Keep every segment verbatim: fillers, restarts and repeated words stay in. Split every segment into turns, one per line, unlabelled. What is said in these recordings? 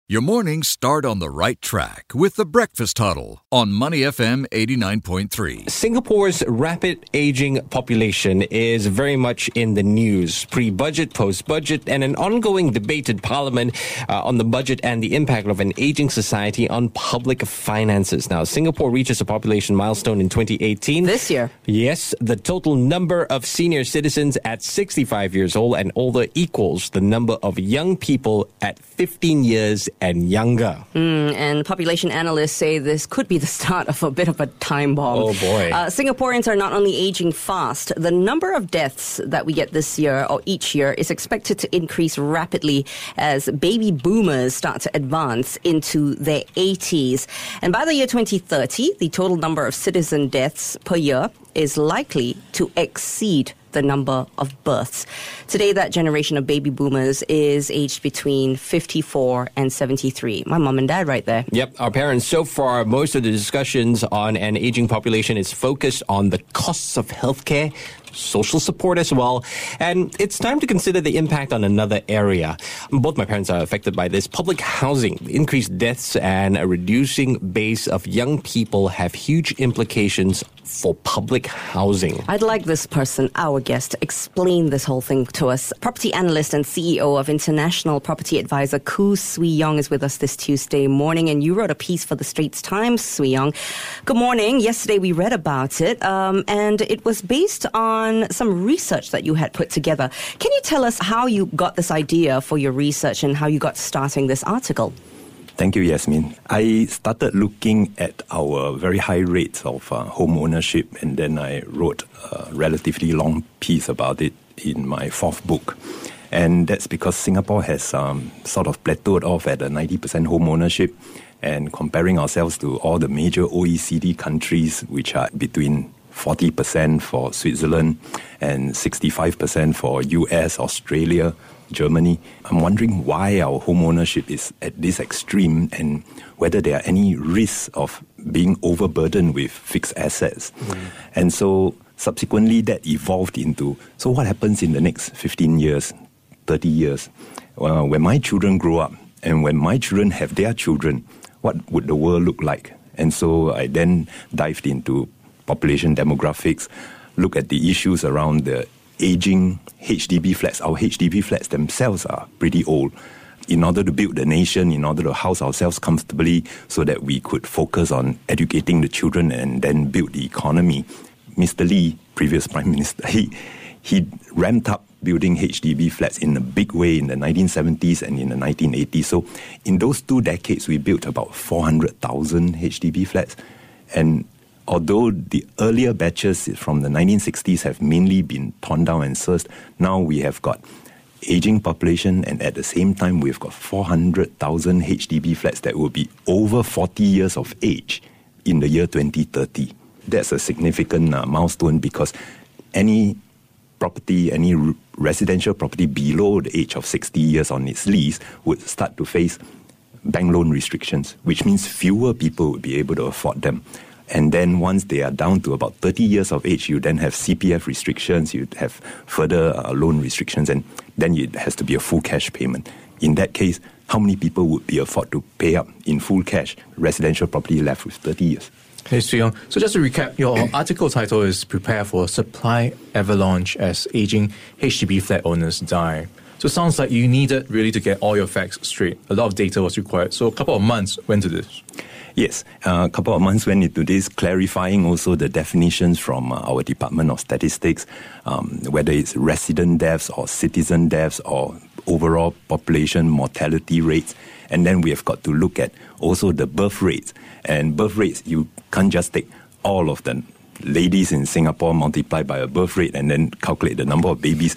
Your mornings start on the right track with the Breakfast Huddle on Money F M eighty-nine point three.
Singapore's rapid aging population is very much in the news. Pre-budget, post-budget, and an ongoing debate in Parliament uh, on the budget and the impact of an aging society on public finances. Now, Singapore reaches a population milestone in twenty eighteen.
This year?
Yes, the total number of senior citizens at sixty-five years old and older equals the number of young people at fifteen years and younger.
Mm, and population analysts say this could be the start of a bit of a time bomb.
Oh boy.
Uh, Singaporeans are not only aging fast, the number of deaths that we get this year or each year is expected to increase rapidly as baby boomers start to advance into their eighties. And by the year twenty thirty, the total number of citizen deaths per year is likely to exceed the number of births. Today, that generation of baby boomers is aged between fifty-four and seventy-three. My mom and dad right there.
Yep, our parents. So far, most of the discussions on an aging population is focused on the costs of healthcare, social support as well. And it's time to consider the impact on another area. Both my parents are affected by this. Public housing, increased deaths, and a reducing base of young people have huge implications for public housing.
I'd like this person, our guest, to explain this whole thing to us. Property analyst and C E O of International Property Advisor Khoo Swee Yong is with us this Tuesday morning, and you wrote a piece for the Straits Times, Swee Yong. Good morning. Yesterday we read about it, um, and it was based on some research that you had put together. Can you tell us how you got this idea for your research and how you got starting this article?
Thank you, Yasmin. I started looking at our very high rates of uh, home ownership, and then I wrote a relatively long piece about it in my fourth book. And that's because Singapore has um, sort of plateaued off at a ninety percent home ownership, and comparing ourselves to all the major O E C D countries, which are between forty percent for Switzerland and sixty-five percent for U S, Australia, Germany. I'm wondering why our home ownership is at this extreme and whether there are any risks of being overburdened with fixed assets. Mm. And so subsequently that evolved into, so what happens in the next fifteen years, thirty years? Well, when my children grow up and when my children have their children, what would the world look like? And so I then dived into population demographics, look at the issues around the aging H D B flats. Our H D B flats themselves are pretty old. In order to build the nation, in order to house ourselves comfortably so that we could focus on educating the children and then build the economy, Mister Lee, previous Prime Minister, he, he ramped up building H D B flats in a big way in the nineteen seventies and in the nineteen eighties. So in those two decades, we built about four hundred thousand H D B flats. And although the earlier batches from the nineteen sixties have mainly been torn down and searched, now we have got aging population, and at the same time we've got four hundred thousand H D B flats that will be over forty years of age in the year twenty thirty. That's a significant uh, milestone because any property, any r- residential property below the age of sixty years on its lease would start to face bank loan restrictions, which means fewer people would be able to afford them. And then once they are down to about thirty years of age, you then have C P F restrictions, you have further uh, loan restrictions, and then it has to be a full cash payment. In that case, how many people would be afford to pay up in full cash residential property left with thirty years?
Hey, Swee Yong. So just to recap, your article title is Prepare for Supply Avalanche as Aging H D B Flat Owners Die. So it sounds like you needed really to get all your facts straight. A lot of data was required. So a couple of months went to this.
Yes, uh, a couple of months went into this, clarifying also the definitions from uh, our Department of Statistics, um, whether it's resident deaths or citizen deaths or overall population mortality rates. And then we have got to look at also the birth rates. And birth rates, you can't just take all of the ladies in Singapore multiplied by a birth rate and then calculate the number of babies.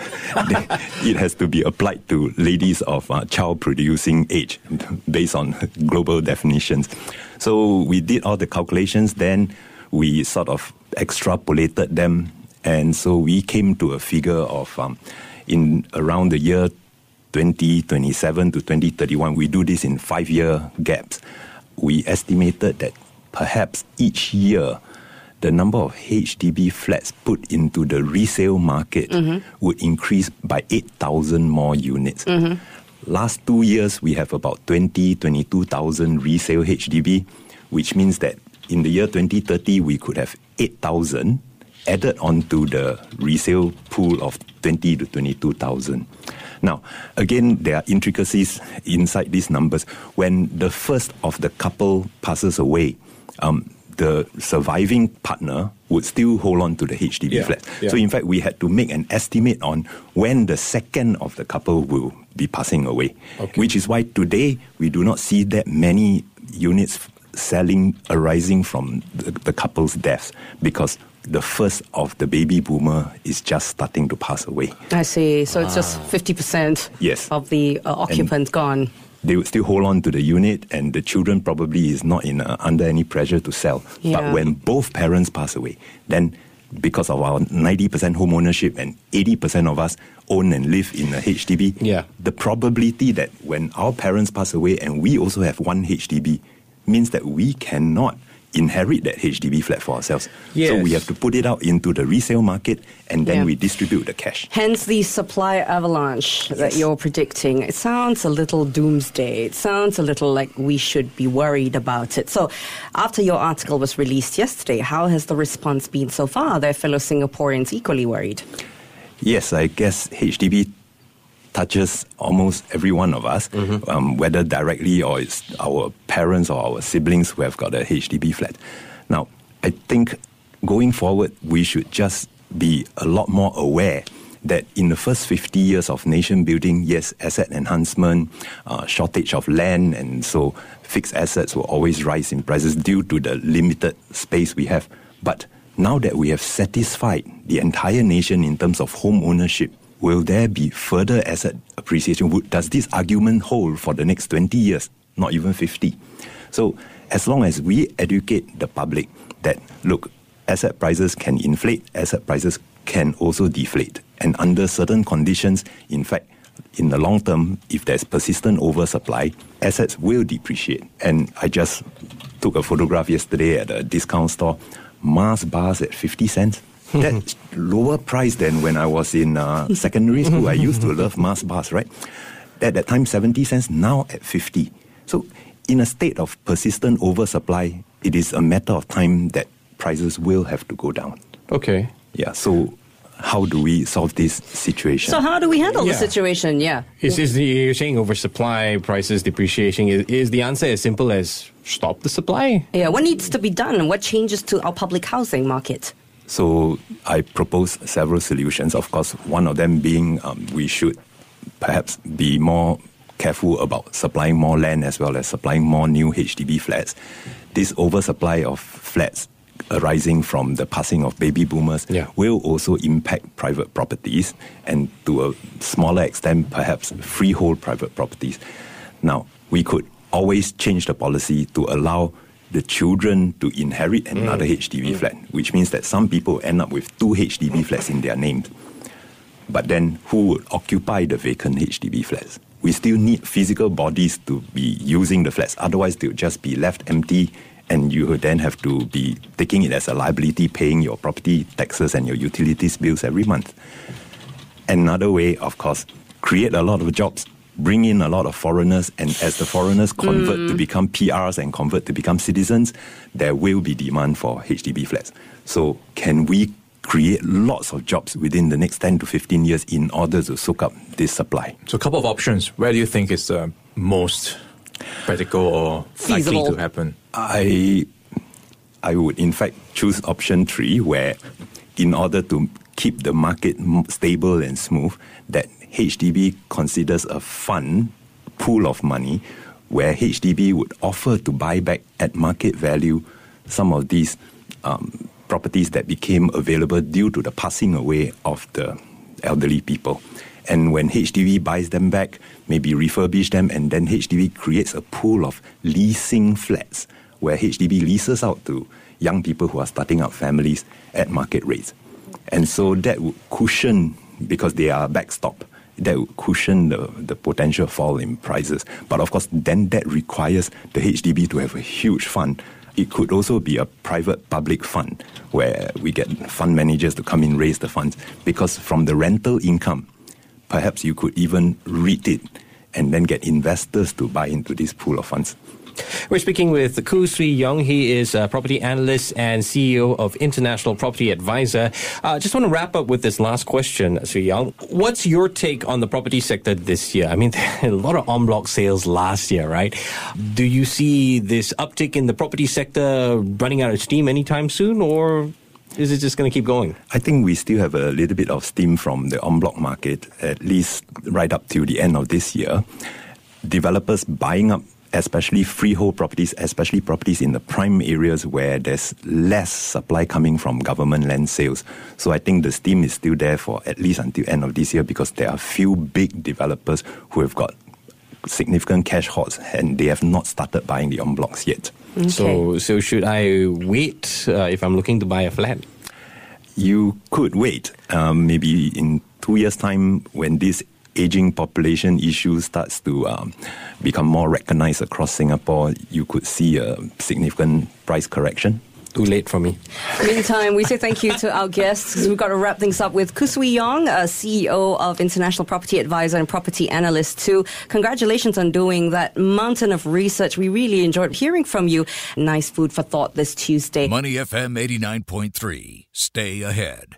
It has to be applied to ladies of uh, child-producing age based on global definitions. So we did all the calculations, then we sort of extrapolated them, and so we came to a figure of um, in around the year twenty twenty-seven to twenty thirty-one, we do this in five-year gaps. We estimated that perhaps each year the number of H D B flats put into the resale market mm-hmm. would increase by eight thousand more units. Mm-hmm. last two years, we have about twenty, twenty-two thousand resale H D B, which means that in the year twenty thirty, we could have eight thousand added onto the resale pool of twenty to twenty-two thousand. Now, again, there are intricacies inside these numbers. When the first of the couple passes away, um, the surviving partner would still hold on to the H D B
yeah,
flat.
Yeah.
So, in fact, we had to make an estimate on when the second of the couple will be passing away,
okay.
which is why today we do not see that many units selling arising from the, the couple's deaths, because the first of the baby boomer is just starting to pass away.
I see. So it's just fifty percent
Yes.
of the uh, occupants
And
gone.
They would still hold on to the unit, and the children probably is not in uh, under any pressure to sell.
Yeah.
But when both parents pass away, then because of our ninety percent home ownership and eighty percent of us own and live in a H D B,
Yeah.
the probability that when our parents pass away and we also have one H D B means that we cannot inherit that H D B flat for ourselves.
Yes.
So we have to put it out into the resale market, and then
Yeah.
we distribute the cash.
Hence the supply avalanche that
Yes.
you're predicting. It sounds a little doomsday. It sounds a little like we should be worried about it. So after your article was released yesterday, how has the response been so far? Are their fellow Singaporeans equally worried?
Yes, I guess H D B touches almost every one of us, mm-hmm. um, whether directly or it's our parents or our siblings who have got a H D B flat. Now, I think going forward, we should just be a lot more aware that in the first fifty years of nation building, yes, asset enhancement, uh, shortage of land, and so fixed assets will always rise in prices due to the limited space we have. But now that we have satisfied the entire nation in terms of home ownership, will there be further asset appreciation? Does this argument hold for the next twenty years, not even fifty? So as long as we educate the public that, look, asset prices can inflate, asset prices can also deflate. And under certain conditions, in fact, in the long term, if there's persistent oversupply, assets will depreciate. And I just took a photograph yesterday at a discount store, Mars bars at fifty cents. That's lower price than when I was in uh, secondary school. I used to love Mars bars, right? At that time, seventy cents, now at fifty. So in a state of persistent oversupply, it is a matter of time that prices will have to go down.
Okay.
Yeah, so how do we solve this situation?
So how do we handle
Yeah.
the situation? Yeah.
Is, is the, you're saying oversupply, prices, depreciation, is, is the answer as simple as stop the supply?
Yeah. What needs to be done? What changes to our public housing market?
So I propose several solutions. Of course, one of them being um, we should perhaps be more careful about supplying more land as well as supplying more new H D B flats. This oversupply of flats arising from the passing of baby boomers
Yeah.
will also impact private properties, and to a smaller extent, perhaps freehold private properties. Now, we could always change the policy to allow the children to inherit another
Mm.
H D B mm. flat, which means that some people end up with two H D B flats in their names. But then who would occupy the vacant H D B flats? We still need physical bodies to be using the flats. Otherwise, they'll just be left empty, and you would then have to be taking it as a liability, paying your property taxes and your utilities bills every month. Another way, of course, create a lot of jobs, bring in a lot of foreigners, and as the foreigners convert mm. to become P Rs and convert to become citizens, there will be demand for H D B flats. So can we create lots of jobs within the next ten to fifteen years in order to soak up this supply?
So a couple of options. Where do you think is the most practical or
Feasible.
likely to happen?
I I would in fact choose option three, where in order to keep the market m- stable and smooth, that H D B considers a fund pool of money where H D B would offer to buy back at market value some of these um, properties that became available due to the passing away of the elderly people. And when H D B buys them back, maybe refurbish them, and then H D B creates a pool of leasing flats where H D B leases out to young people who are starting up families at market rates. And so that would cushion, because they are backstop, that would cushion the, the potential fall in prices. But of course, then that requires the H D B to have a huge fund. It could also be a private-public fund where we get fund managers to come in, raise the funds. Because from the rental income, perhaps you could even REIT it and then get investors to buy into this pool of funds.
We're speaking with Khoo Swee Yong. He is a property analyst and C E O of International Property Advisor. I uh, just want to wrap up with this last question, Swee Yong. What's your take on the property sector this year? I mean, there were a lot of en bloc sales last year, right? Do you see this uptick in the property sector running out of steam anytime soon, or is it just going to keep going?
I think we still have a little bit of steam from the en bloc market, at least right up till the end of this year. Developers buying up especially freehold properties, especially properties in the prime areas where there's less supply coming from government land sales. So I think the steam is still there for at least until end of this year, because there are few big developers who have got significant cash hoards and they have not started buying the en blocs yet.
Okay.
So, so should I wait uh, if I'm looking to buy a flat?
You could wait. Um, maybe in two years' time, when this aging population issue starts to um, become more recognized across Singapore, you could see a significant price correction.
Too late for me.
Meantime, we say thank you to our guests. We've got to wrap things up with Khoo Swee Yong, uh, C E O of International Property Advisor and property analyst too. Congratulations on doing that mountain of research. We really enjoyed hearing from you. Nice food for thought this Tuesday.
Money F M eighty-nine point three. Stay ahead.